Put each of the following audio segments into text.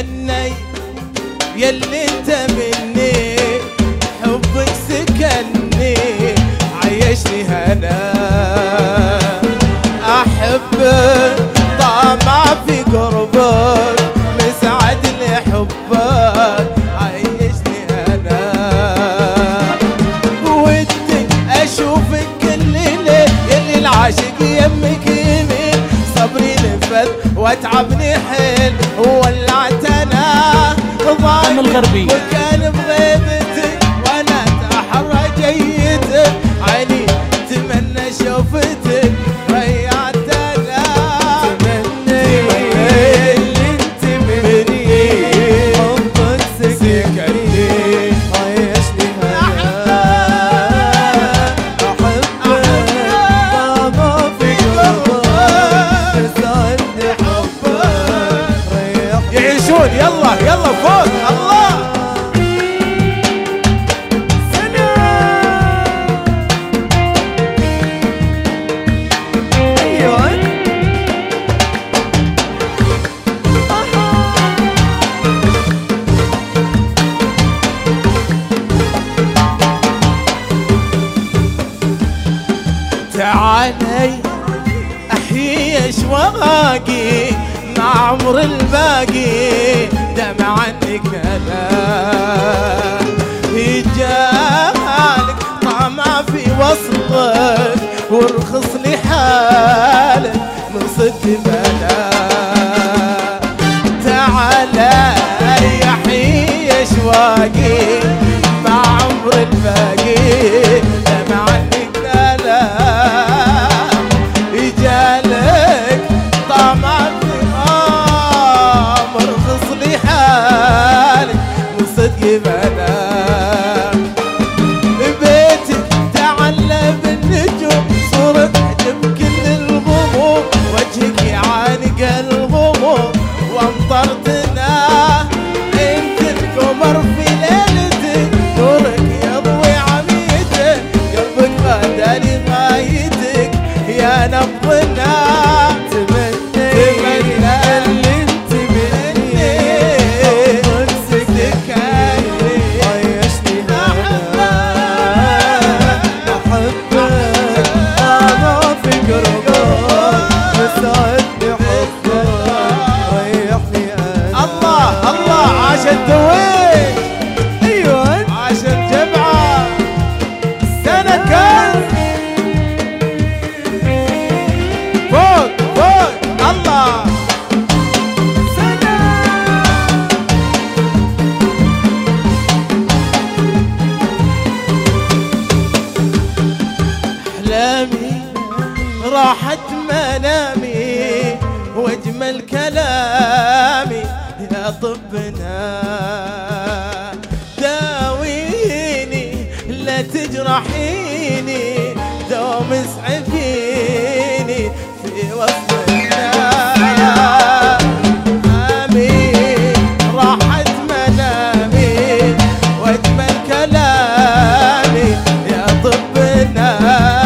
تمني يلي انت مني، حبك سكنني عيشني هنا. احبك طامع في قربك، مسعد لي حبك عيشني هنا. ودي اشوفك كل ليله يلي العاشق يمك يمين، صبري نفذ واتعبني حيل وولعت انا ضايق وكان بغيبتك وانا اتحرى جيتك، عيني تمنى شوفتك ريعت انا. تمني اللي انت مني، حبك سكنني عيشني هنا. احبك طامع في قلبك، مسعدني حبك ريحني. يعيشون يلا يلا فوق الله. تعالي احيي اشواقي مع عمر الباقي، دمع عنك انا يجالك طمع في وصلك، وارخص لي حالك من صدق بلا. تعالي احيي اشواقي مع عمر الباقي، دمع عنك يجالك طمع في مرخص لي حالك من صدق بلا. بيتك تعلى بالنجوم، صورة تعجب كل الغموم، وجهك يعانق الغموم وامطرتنا. انت القمر في ليلتك، نورك يضوي عميتك، قلبك غاداني غايتك يا نبضنا. تمني اللي انت مني، حبك سكنني عيشني هنا. احبك طامع في قربك، مسعدني حبك ريحني انا. الله الله عاش الدويش. ايوه عاش الجمعه سنه كان فوق فوق الله. أحلامي راحت منامي، واجمل كلامي يا طبنا. داويني لا تجرحيني، دوم اسعفيني في وصلنا. راحت منامي واجمل كلامي يا طبنا.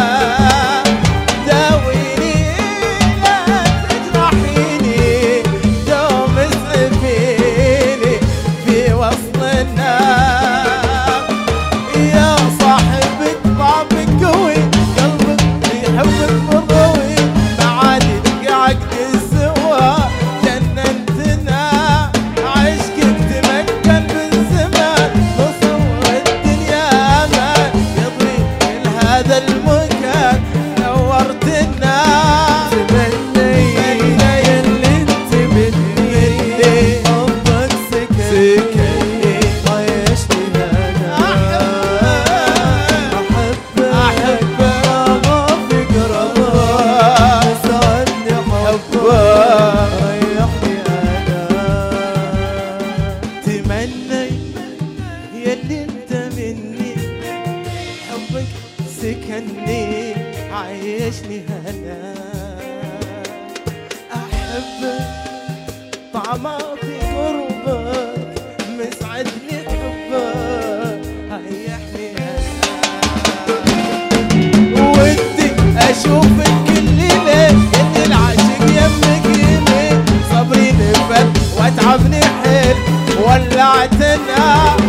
داويني لا تجرحيني، دوم اسعفيني في وصلنا. يا صاحبك طعمك قوي، قلبك يحبك مضوي، معادي عقد السوا جننتنا. عشقك تمكن بالزمان، وصور الدنيا امان، يضوي كل هذا المكان نورتنا. تمني اللي انت مني، حبك سكنني عيشني هنا. احبك طامع في قربك، مسعدني حبك ريحني انا. تمني يلي انت مني، حبك سكنني عيشني هنا. احبك طعمه في قربك، مسعدني حبك ريحني هنا. ودي اشوفك كل ليله، يلي العاشق يمك يمين، صبري نفذ واتعبني حيل ولعت النار